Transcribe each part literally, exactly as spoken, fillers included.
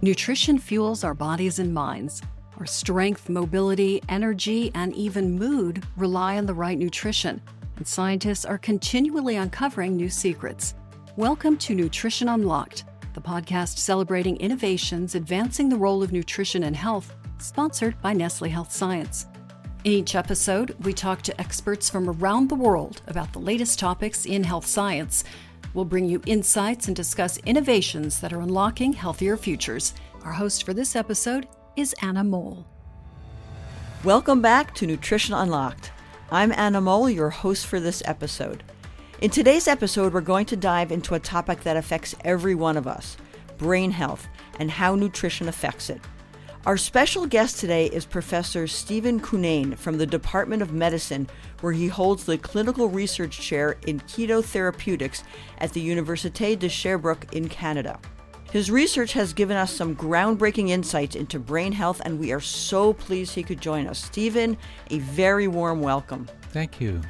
Nutrition fuels our bodies and minds. Our strength, mobility, energy, and even mood rely on the right nutrition, and scientists are continually uncovering new secrets. Welcome to Nutrition Unlocked, the podcast celebrating innovations advancing the role of nutrition in health, sponsored by Nestle Health Science. In each episode, we talk to experts from around the world about the latest topics in health science. We'll bring you insights and discuss innovations that are unlocking healthier futures. Our host for this episode is Anna Mole. Welcome back to Nutrition Unlocked. I'm Anna Mole, your host for this episode. In today's episode, we're going to dive into a topic that affects every one of us, brain health, and how nutrition affects it. Our special guest today is Professor Stephen Cunnane from the Department of Medicine, where he holds the Clinical Research Chair in Keto Therapeutics at the Université de Sherbrooke in Canada. His research has given us some groundbreaking insights into brain health, and we are so pleased he could join us. Stephen, a very warm welcome. Thank you.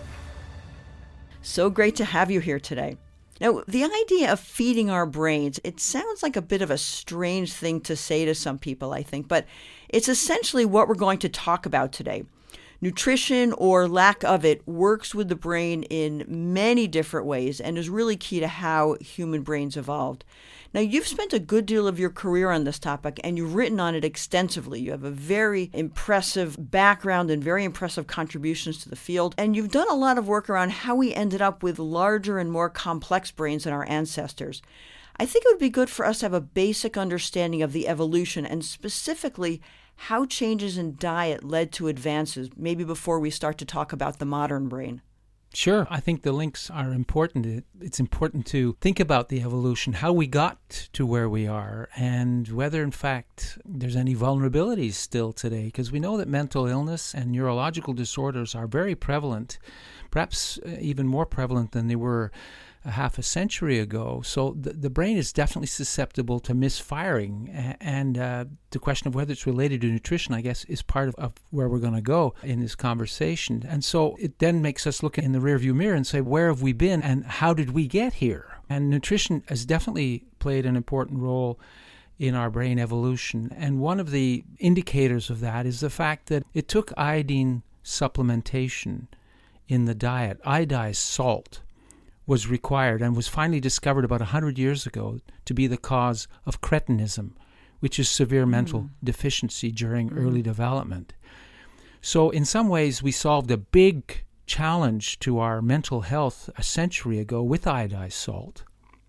So great to have you here today. Now, the idea of feeding our brains, it sounds like a bit of a strange thing to say to some people, I think, but it's essentially what we're going to talk about today. Nutrition, or lack of it, works with the brain in many different ways and is really key to how human brains evolved. Now, you've spent a good deal of your career on this topic, and you've written on it extensively. You have a very impressive background and very impressive contributions to the field, and you've done a lot of work around how we ended up with larger and more complex brains than our ancestors. I think it would be good for us to have a basic understanding of the evolution, and specifically how changes in diet led to advances, maybe before we start to talk about the modern brain. Sure. I think the links are important. It's important to think about the evolution, how we got to where we are, and whether, in fact, there's any vulnerabilities still today, because we know that mental illness and neurological disorders are very prevalent, perhaps even more prevalent than they were a half a century ago. So the, the brain is definitely susceptible to misfiring, and uh, the question of whether it's related to nutrition, I guess, is part of, of where we're going to go in this conversation. And so it then makes us look in the rearview mirror and say, where have we been and how did we get here? And nutrition has definitely played an important role in our brain evolution. And one of the indicators of that is the fact that it took iodine supplementation in the diet. Iodized salt was required and was finally discovered about one hundred years ago to be the cause of cretinism, which is severe mm. mental deficiency during mm. early development. So in some ways, we solved a big challenge to our mental health a century ago with iodized salt.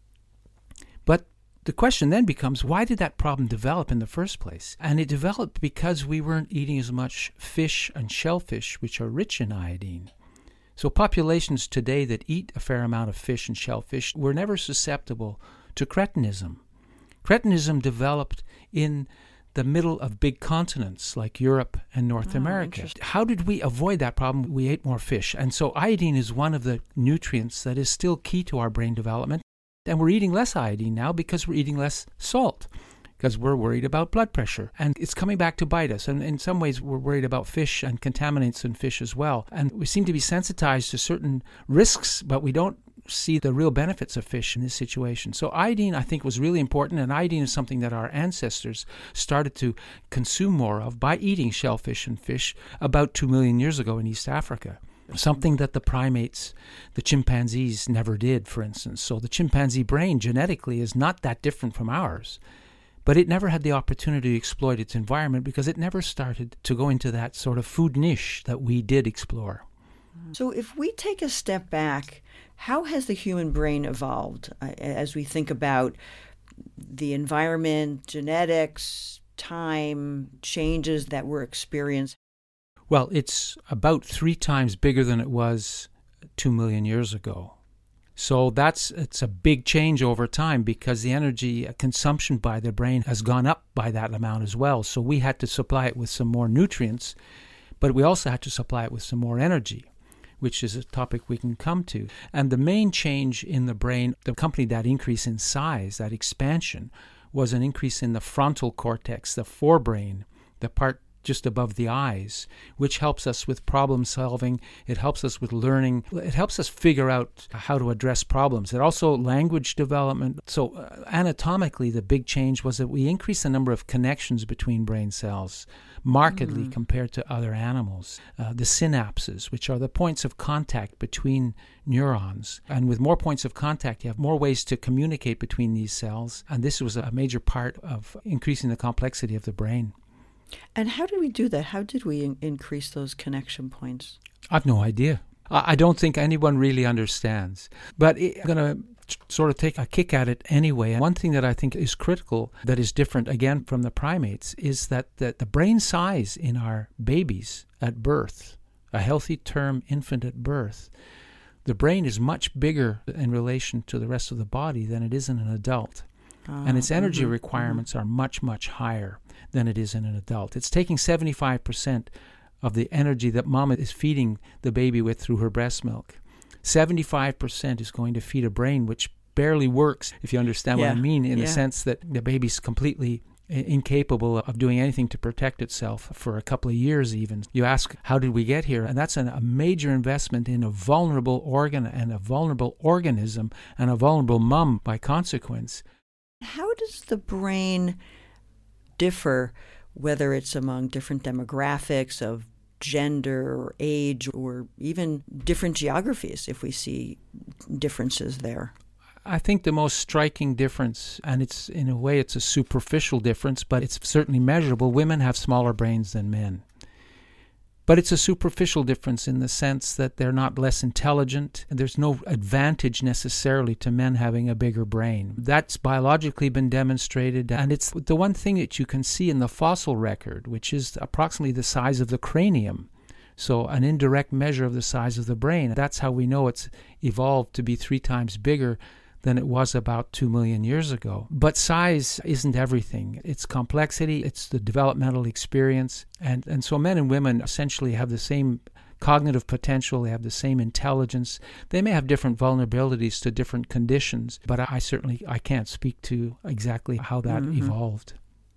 But the question then becomes, why did that problem develop in the first place? And it developed because we weren't eating as much fish and shellfish, which are rich in iodine. So populations today that eat a fair amount of fish and shellfish were never susceptible to cretinism. Cretinism developed in the middle of big continents like Europe and North oh, America. How did we avoid that problem? We ate more fish. And so iodine is one of the nutrients that is still key to our brain development. And we're eating less iodine now because we're eating less salt, because we're worried about blood pressure. And it's coming back to bite us. And in some ways, we're worried about fish and contaminants in fish as well. And we seem to be sensitized to certain risks, but we don't see the real benefits of fish in this situation. So iodine, I think, was really important. And iodine is something that our ancestors started to consume more of by eating shellfish and fish about two million years ago in East Africa. Something that the primates, the chimpanzees, never did, for instance. So the chimpanzee brain genetically is not that different from ours. But it never had the opportunity to exploit its environment because it never started to go into that sort of food niche that we did explore. So if we take a step back, how has the human brain evolved uh, as we think about the environment, genetics, time, changes that were experienced? Well, it's about three times bigger than it was two million years ago. So that's it's a big change over time because the energy consumption by the brain has gone up by that amount as well. So we had to supply it with some more nutrients, but we also had to supply it with some more energy, which is a topic we can come to. And the main change in the brain that accompanied that increase in size, that expansion, was an increase in the frontal cortex, the forebrain, the part just above the eyes, which helps us with problem solving. It helps us with learning. It helps us figure out how to address problems. It also language development. So uh, anatomically, the big change was that we increased the number of connections between brain cells markedly mm. compared to other animals. Uh, the synapses, which are the points of contact between neurons. And with more points of contact, you have more ways to communicate between these cells. And this was a major part of increasing the complexity of the brain. And how did we do that? How did we in- increase those connection points? I've no idea. I, I don't think anyone really understands. But it, I'm going to sort of take a kick at it anyway. And one thing that I think is critical that is different, again, from the primates is that, that the brain size in our babies at birth, a healthy term infant at birth, the brain is much bigger in relation to the rest of the body than it is in an adult. Uh, and its energy mm-hmm, requirements mm-hmm. are much, much higher than it is in an adult. It's taking seventy-five percent of the energy that mama is feeding the baby with through her breast milk. seventy-five percent is going to feed a brain which barely works, if you understand yeah. what I mean, in yeah. the sense that the baby's completely incapable of doing anything to protect itself for a couple of years even. You ask, how did we get here? And that's an, a major investment in a vulnerable organ and a vulnerable organism and a vulnerable mum by consequence. How does the brain differ, whether it's among different demographics of gender or age or even different geographies, if we see differences there? I think the most striking difference, and it's in a way it's a superficial difference, but it's certainly measurable. Women have smaller brains than men. But it's a superficial difference in the sense that they're not less intelligent, and there's no advantage necessarily to men having a bigger brain. That's biologically been demonstrated, and it's the one thing that you can see in the fossil record, which is approximately the size of the cranium. So an indirect measure of the size of the brain. That's how we know it's evolved to be three times bigger than it was about two million years ago. But size isn't everything. It's complexity, it's the developmental experience. And, and so men and women essentially have the same cognitive potential, they have the same intelligence. They may have different vulnerabilities to different conditions, but I, I certainly I can't speak to exactly how that mm-hmm. evolved.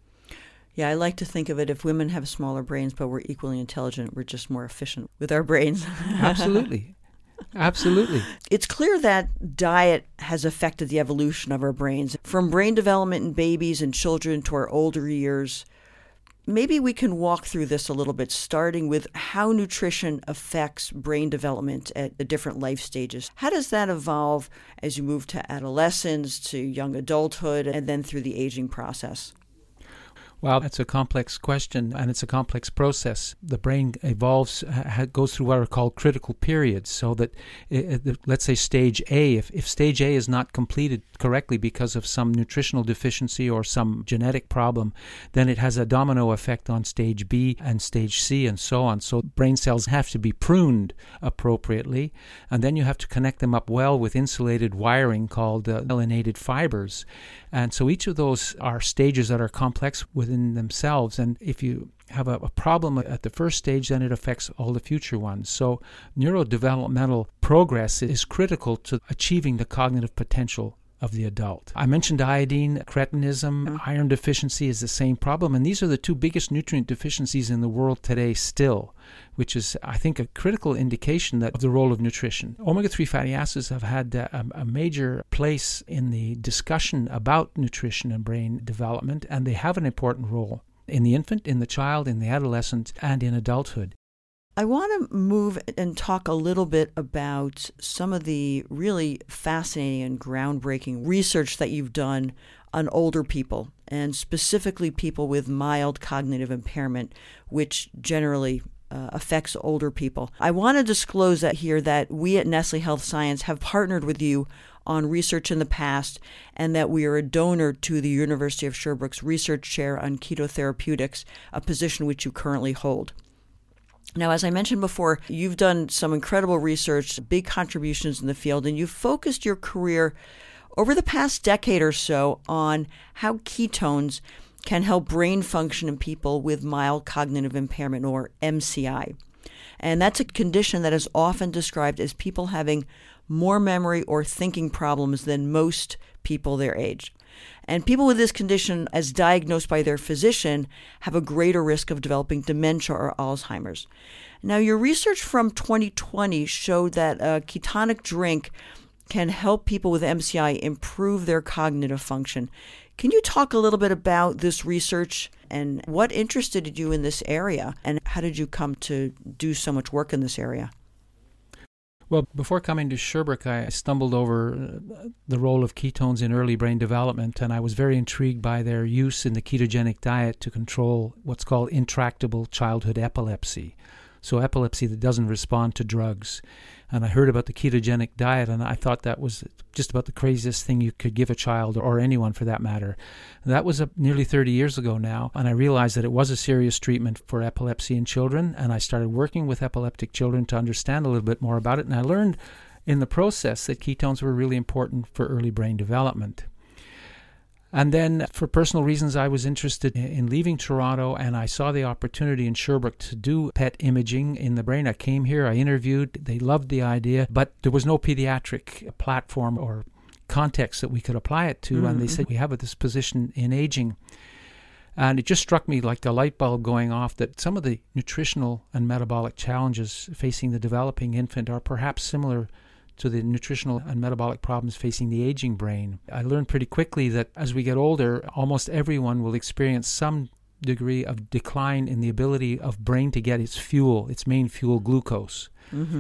Yeah, I like to think of it, if women have smaller brains but we're equally intelligent, we're just more efficient with our brains. Absolutely. Absolutely. It's clear that diet has affected the evolution of our brains, from brain development in babies and children to our older years. Maybe we can walk through this a little bit, starting with how nutrition affects brain development at the different life stages. How does that evolve as you move to adolescence, to young adulthood, and then through the aging process? Well, that's a complex question, and it's a complex process. The brain evolves, uh, goes through what are called critical periods, so that, it, it, let's say stage A, if, if stage A is not completed correctly because of some nutritional deficiency or some genetic problem, then it has a domino effect on stage B and stage C and so on. So brain cells have to be pruned appropriately, and then you have to connect them up well with insulated wiring called uh, myelinated fibers. And so each of those are stages that are complex within themselves. And if you have a, a problem at the first stage, then it affects all the future ones. So neurodevelopmental progress is critical to achieving the cognitive potential of the adult. I mentioned iodine, cretinism, mm-hmm. iron deficiency is the same problem. And these are the two biggest nutrient deficiencies in the world today still, which is, I think, a critical indication that of the role of nutrition. omega three fatty acids have had a, a major place in the discussion about nutrition and brain development, and they have an important role in the infant, in the child, in the adolescent, and in adulthood. I want to move and talk a little bit about some of the really fascinating and groundbreaking research that you've done on older people, and specifically people with mild cognitive impairment, which generally uh, affects older people. I want to disclose that here that we at Nestle Health Science have partnered with you on research in the past, and that we are a donor to the University of Sherbrooke's Research Chair on Keto Therapeutics, a position which you currently hold. Now, as I mentioned before, you've done some incredible research, big contributions in the field, and you've focused your career over the past decade or so on how ketones can help brain function in people with mild cognitive impairment, or M C I. And that's a condition that is often described as people having more memory or thinking problems than most people their age. And people with this condition, as diagnosed by their physician, have a greater risk of developing dementia or Alzheimer's. Now, your research from twenty twenty showed that a ketonic drink can help people with M C I improve their cognitive function. Can you talk a little bit about this research and what interested you in this area, and how did you come to do so much work in this area? Well, before coming to Sherbrooke, I stumbled over the role of ketones in early brain development, and I was very intrigued by their use in the ketogenic diet to control what's called intractable childhood epilepsy. So epilepsy that doesn't respond to drugs. And I heard about the ketogenic diet, and I thought that was just about the craziest thing you could give a child, or anyone for that matter. And that was uh, nearly thirty years ago now, and I realized that it was a serious treatment for epilepsy in children, and I started working with epileptic children to understand a little bit more about it, and I learned in the process that ketones were really important for early brain development. And then, for personal reasons, I was interested in leaving Toronto, and I saw the opportunity in Sherbrooke to do P E T imaging in the brain. I came here, I interviewed, they loved the idea, but there was no pediatric platform or context that we could apply it to, mm-hmm. and they said, we have this position in aging. And it just struck me like a light bulb going off that some of the nutritional and metabolic challenges facing the developing infant are perhaps similar to the nutritional and metabolic problems facing the aging brain. I learned pretty quickly that as we get older, almost everyone will experience some degree of decline in the ability of brain to get its fuel, its main fuel, glucose. Mm-hmm.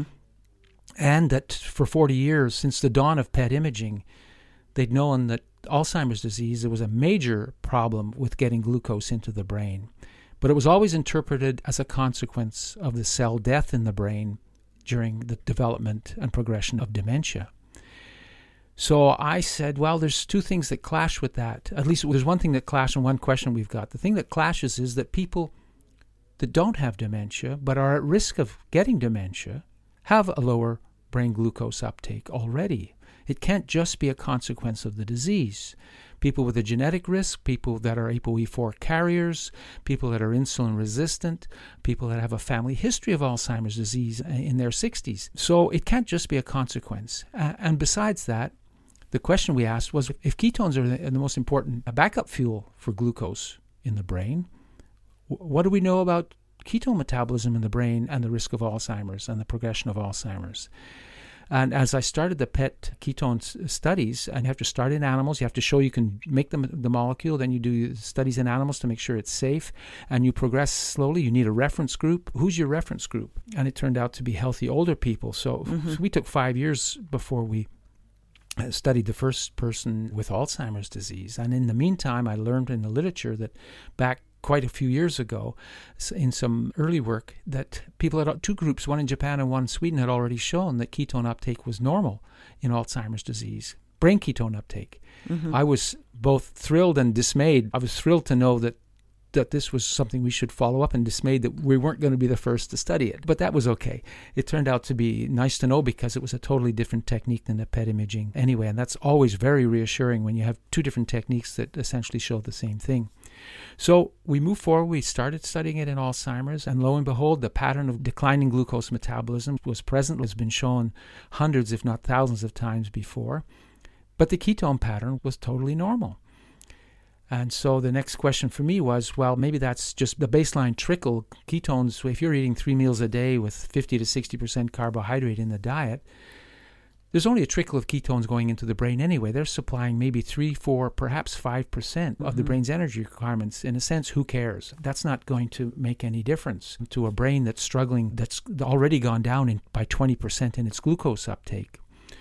And that for forty years, since the dawn of P E T imaging, they'd known that Alzheimer's disease, there was a major problem with getting glucose into the brain. But it was always interpreted as a consequence of the cell death in the brain during the development and progression of dementia. So I said, well, there's two things that clash with that. At least there's one thing that clashes and one question we've got. The thing that clashes is that people that don't have dementia but are at risk of getting dementia have a lower brain glucose uptake already. It can't just be a consequence of the disease. People with a genetic risk, people that are A P O E four carriers, people that are insulin resistant, people that have a family history of Alzheimer's disease in their sixties. So it can't just be a consequence. Uh, and besides that, the question we asked was, if ketones are the, the most important backup fuel for glucose in the brain, what do we know about ketone metabolism in the brain and the risk of Alzheimer's and the progression of Alzheimer's? And as I started the P E T ketone studies, and you have to start in animals, you have to show you can make them the molecule, then you do studies in animals to make sure it's safe, and you progress slowly. You need a reference group. Who's your reference group? And it turned out to be healthy older people. So, mm-hmm. so we took five years before we studied the first person with Alzheimer's disease. And in the meantime, I learned in the literature that back quite a few years ago, in some early work, that people had two groups, one in Japan and one in Sweden, had already shown that ketone uptake was normal in Alzheimer's disease, brain ketone uptake. Mm-hmm. I was both thrilled and dismayed. I was thrilled to know that that this was something we should follow up, and dismayed that we weren't going to be the first to study it. But that was okay. It turned out to be nice to know because it was a totally different technique than the P E T imaging anyway, and that's always very reassuring when you have two different techniques that essentially show the same thing. So we moved forward, we started studying it in Alzheimer's, and lo and behold, the pattern of declining glucose metabolism was present, has been shown hundreds, if not thousands of times before, but the ketone pattern was totally normal. And so the next question for me was, well, maybe that's just the baseline trickle. Ketones, if you're eating three meals a day with fifty to sixty percent carbohydrate in the diet, there's only a trickle of ketones going into the brain anyway. They're supplying maybe three, four, perhaps five percent mm-hmm. of the brain's energy requirements. In a sense, who cares? That's not going to make any difference to a brain that's struggling, that's already gone down in, by twenty percent in its glucose uptake.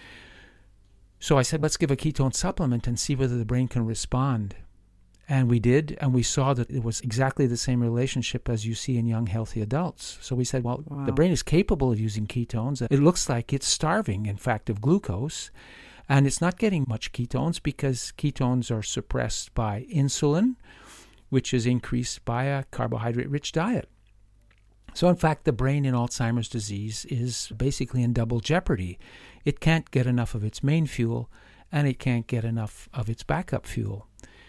So I said, let's give a ketone supplement and see whether the brain can respond. And we did, and we saw that it was exactly the same relationship as you see in young, healthy adults. So we said, well, wow. The brain is capable of using ketones. It looks like it's starving, in fact, of glucose, and it's not getting much ketones because ketones are suppressed by insulin, which is increased by a carbohydrate-rich diet. So, in fact, the brain in Alzheimer's disease is basically in double jeopardy. It can't get enough of its main fuel, and it can't get enough of its backup fuel.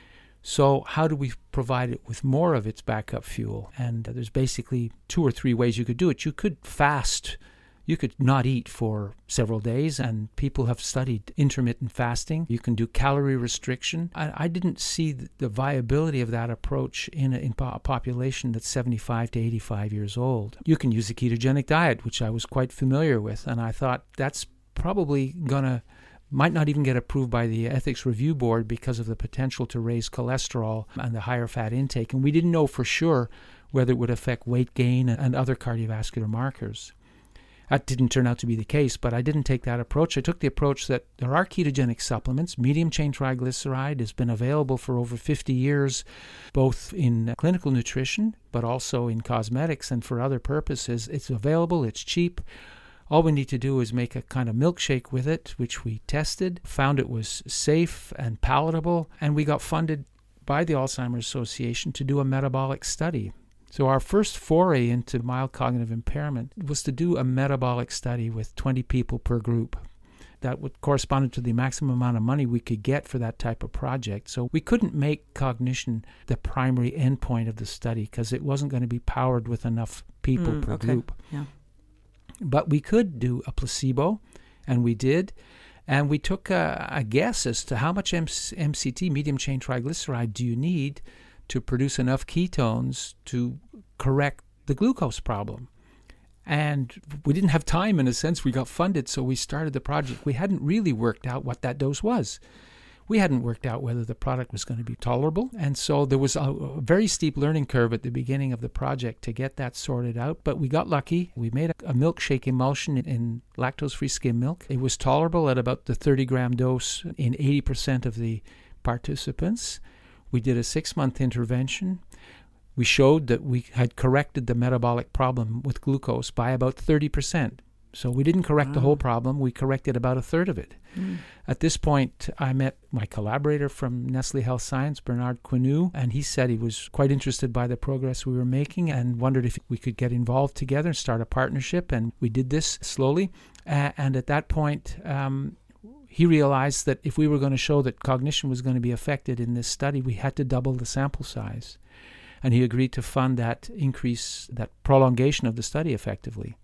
So how do we provide it with more of its backup fuel? And there's basically two or three ways you could do it. You could fast You could not eat for several days, and people have studied intermittent fasting. You can do calorie restriction. I, I didn't see the, the viability of that approach in a, in a population that's seventy-five to eighty-five years old. You can use a ketogenic diet, which I was quite familiar with, and I thought that's probably going to, might not even get approved by the Ethics Review Board because of the potential to raise cholesterol and the higher fat intake. And we didn't know for sure whether it would affect weight gain and other cardiovascular markers. That didn't turn out to be the case, but I didn't take that approach. I took the approach that there are ketogenic supplements. Medium-chain triglyceride has been available for over fifty years, both in clinical nutrition, but also in cosmetics and for other purposes. It's available, it's cheap. All we need to do is make a kind of milkshake with it, which we tested, found it was safe and palatable, and we got funded by the Alzheimer's Association to do a metabolic study. So our first foray into mild cognitive impairment was to do a metabolic study with twenty people per group. That would correspond to the maximum amount of money we could get for that type of project. So we couldn't make cognition the primary endpoint of the study because it wasn't going to be powered with enough people Mm, per okay. group. Yeah. But we could do a placebo, and we did. And we took a, a guess as to how much M C T, medium-chain triglyceride, do you need to produce enough ketones to correct the glucose problem. And we didn't have time, in a sense. We got funded, so we started the project. We hadn't really worked out what that dose was. We hadn't worked out whether the product was going to be tolerable. And so there was a, a very steep learning curve at the beginning of the project to get that sorted out. But we got lucky. We made a, a milkshake emulsion in, in lactose-free skim milk. It was tolerable at about the thirty gram dose in eighty percent of the participants. We did a six-month intervention. We showed that we had corrected the metabolic problem with glucose by about thirty percent. So we didn't correct wow. the whole problem. We corrected about a third of it. Mm. At this point, I met my collaborator from Nestle Health Science, Bernard Quinu, and he said he was quite interested by the progress we were making and wondered if we could get involved together and start a partnership. And we did this slowly. Uh, and at that point, um, he realized that if we were going to show that cognition was going to be affected in this study, we had to double the sample size. And he agreed to fund that increase, that prolongation of the study effectively.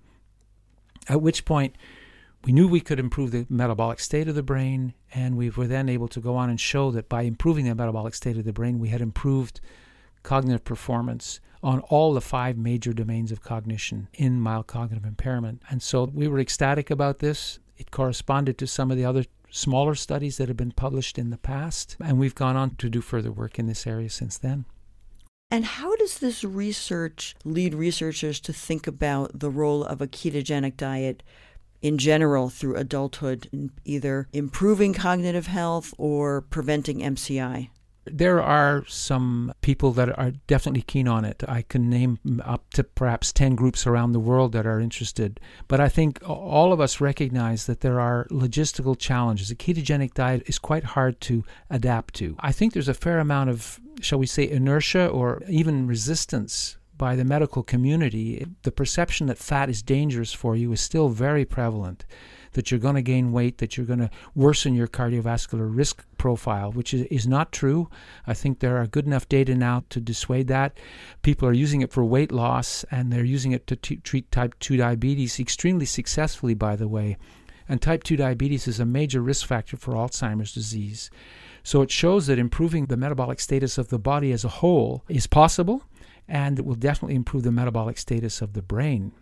At which point, we knew we could improve the metabolic state of the brain, and we were then able to go on and show that by improving the metabolic state of the brain, we had improved cognitive performance on all the five major domains of cognition in mild cognitive impairment. And so we were ecstatic about this. It corresponded to some of the other smaller studies that have been published in the past, and we've gone on to do further work in this area since then. And how does this research lead researchers to think about the role of a ketogenic diet in general through adulthood, in either improving cognitive health or preventing M C I? There are some people that are definitely keen on it. I can name up to perhaps ten groups around the world that are interested. But I think all of us recognize that there are logistical challenges. A ketogenic diet is quite hard to adapt to. I think there's a fair amount of, shall we say, inertia or even resistance by the medical community. The perception that fat is dangerous for you is still very prevalent, that you're going to gain weight, that you're going to worsen your cardiovascular risk profile, which is, is not true. I think there are good enough data now to dissuade that. People are using it for weight loss, and they're using it to t- treat type two diabetes extremely successfully, by the way. And type two diabetes is a major risk factor for Alzheimer's disease. So it shows that improving the metabolic status of the body as a whole is possible, and it will definitely improve the metabolic status of the brain.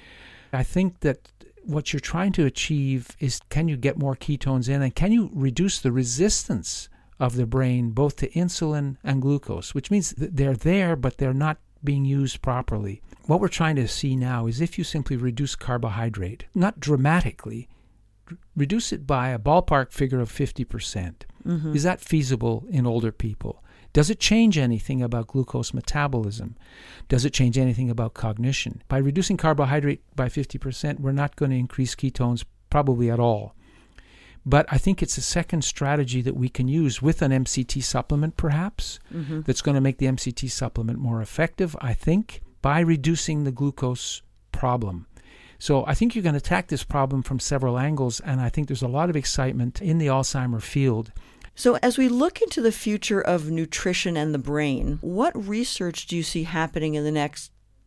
I think that what you're trying to achieve is, can you get more ketones in, and can you reduce the resistance of the brain both to insulin and glucose, which means that they're there, but they're not being used properly. What we're trying to see now is if you simply reduce carbohydrate, not dramatically, reduce it by a ballpark figure of fifty percent. Mm-hmm. Is that feasible in older people? Does it change anything about glucose metabolism? Does it change anything about cognition? By reducing carbohydrate by fifty percent, we're not going to increase ketones probably at all. But I think it's a second strategy that we can use with an M C T supplement, perhaps, mm-hmm. that's going to make the M C T supplement more effective, I think, by reducing the glucose problem. So I think you're going to attack this problem from several angles, and I think there's a lot of excitement in the Alzheimer field. So as we look into the future of nutrition and the brain, what research do you see happening in the next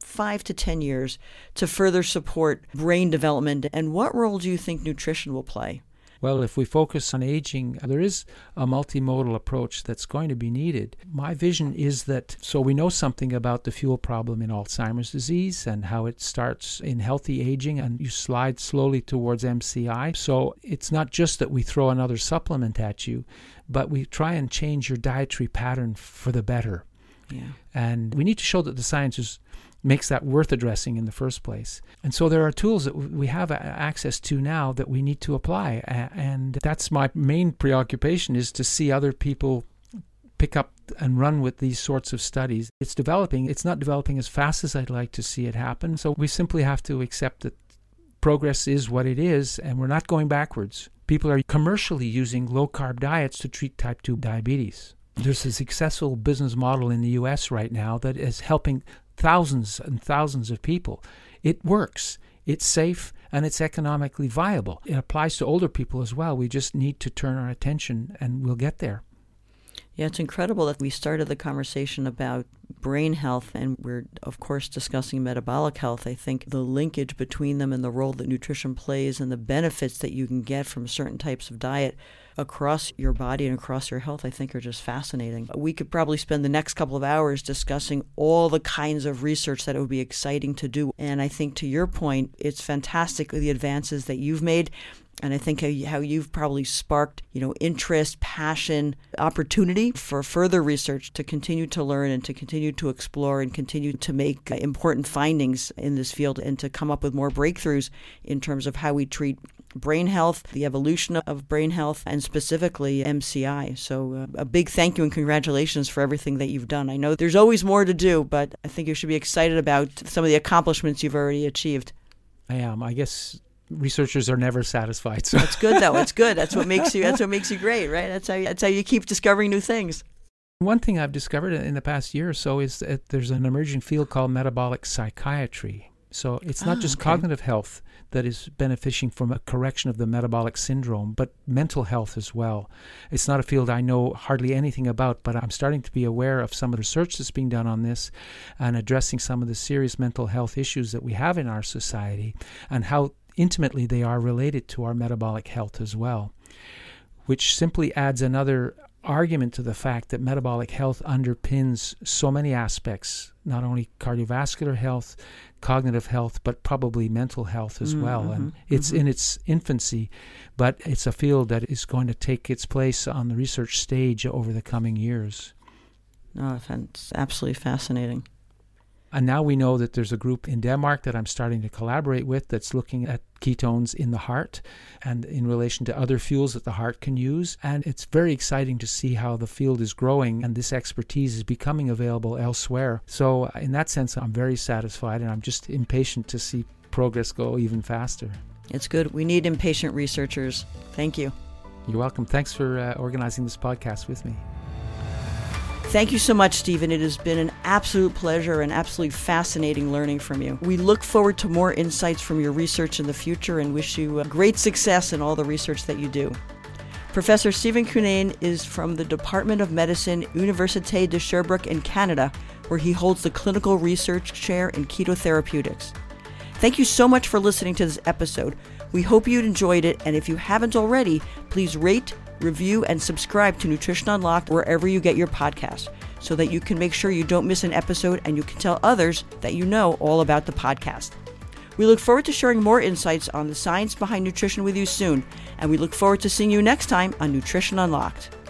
five to ten years to further support brain development? And what role do you think nutrition will play? Well, if we focus on aging, there is a multimodal approach that's going to be needed. My vision is that, so we know something about the fuel problem in Alzheimer's disease and how it starts in healthy aging and you slide slowly towards M C I. So it's not just that we throw another supplement at you, but we try and change your dietary pattern for the better. Yeah. And we need to show that the science is makes that worth addressing in the first place. And so there are tools that we have access to now that we need to apply. And that's my main preoccupation, is to see other people pick up and run with these sorts of studies. It's developing. It's not developing as fast as I'd like to see it happen. So we simply have to accept that progress is what it is, and we're not going backwards. People are commercially using low-carb diets to treat type two diabetes. There's a successful business model in the U S right now that is helping thousands and thousands of people. It works. It's safe and it's economically viable. It applies to older people as well. We just need to turn our attention and we'll get there. Yeah, it's incredible that we started the conversation about brain health and we're, of course, discussing metabolic health. I think the linkage between them and the role that nutrition plays and the benefits that you can get from certain types of diet across your body and across your health, I think, are just fascinating. We could probably spend the next couple of hours discussing all the kinds of research that it would be exciting to do. And I think, to your point, it's fantastic the advances that you've made. And I think how, you, how you've probably sparked, you know, interest, passion, opportunity for further research to continue to learn and to continue to explore and continue to make uh, important findings in this field and to come up with more breakthroughs in terms of how we treat brain health, the evolution of brain health, and specifically M C I. So uh, a big thank you and congratulations for everything that you've done. I know there's always more to do, but I think you should be excited about some of the accomplishments you've already achieved. I am. I guess researchers are never satisfied. So that's good, though. It's good. That's what makes you. That's what makes you great, right? That's how. You, that's how you keep discovering new things. One thing I've discovered in the past year or so is that there's an emerging field called metabolic psychiatry. So it's not oh, just okay. cognitive health that is benefiting from a correction of the metabolic syndrome, but mental health as well. It's not a field I know hardly anything about, but I'm starting to be aware of some of the research that's being done on this and addressing some of the serious mental health issues that we have in our society and how intimately they are related to our metabolic health as well, which simply adds another argument to the fact that metabolic health underpins so many aspects, not only cardiovascular health, cognitive health, but probably mental health as mm-hmm, well. And it's mm-hmm. in its infancy, but it's a field that is going to take its place on the research stage over the coming years. Oh, it's absolutely fascinating. And now we know that there's a group in Denmark that I'm starting to collaborate with that's looking at ketones in the heart and in relation to other fuels that the heart can use. And it's very exciting to see how the field is growing and this expertise is becoming available elsewhere. So in that sense, I'm very satisfied and I'm just impatient to see progress go even faster. It's good. We need impatient researchers. Thank you. You're welcome. Thanks for uh, organizing this podcast with me. Thank you so much, Stephen. It has been an absolute pleasure and absolutely fascinating learning from you. We look forward to more insights from your research in the future and wish you great success in all the research that you do. Professor Stephen Cunnane is from the Department of Medicine, Université de Sherbrooke in Canada, where he holds the Clinical Research Chair in Ketotherapeutics. Thank you so much for listening to this episode. We hope you enjoyed it, and if you haven't already, please rate, review, and subscribe to Nutrition Unlocked wherever you get your podcasts so that you can make sure you don't miss an episode and you can tell others that you know all about the podcast. We look forward to sharing more insights on the science behind nutrition with you soon, and we look forward to seeing you next time on Nutrition Unlocked.